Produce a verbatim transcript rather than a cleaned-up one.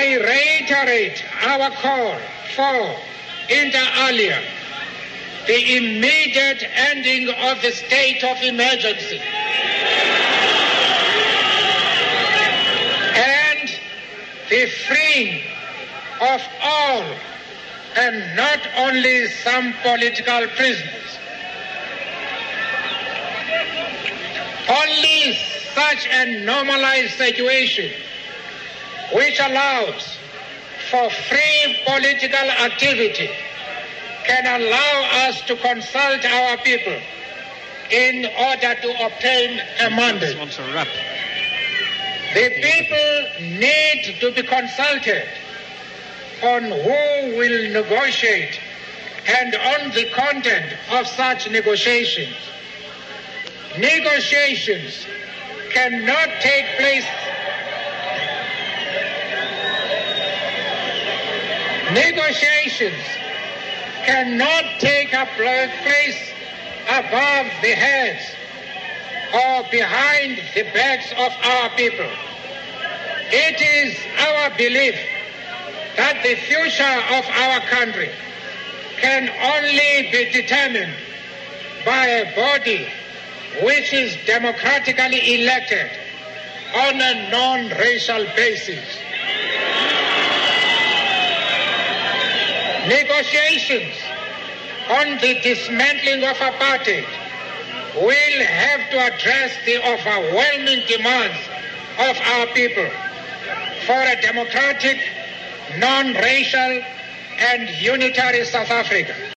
I reiterate our call for, inter alia, the immediate ending of the state of emergency and the freeing of all and not only some political prisoners. Only such a normalized situation which allows for free political activity can allow us to consult our people in order to obtain a mandate. Want to wrap. The people need to be consulted on who will negotiate and on the content of such negotiations. Negotiations cannot take place Negotiations cannot take a place above the heads or behind the backs of our people. It is our belief that the future of our country can only be determined by a body which is democratically elected on a non-racial basis. Negotiations on the dismantling of apartheid will have to address the overwhelming demands of our people for a democratic, non-racial, and unitary South Africa.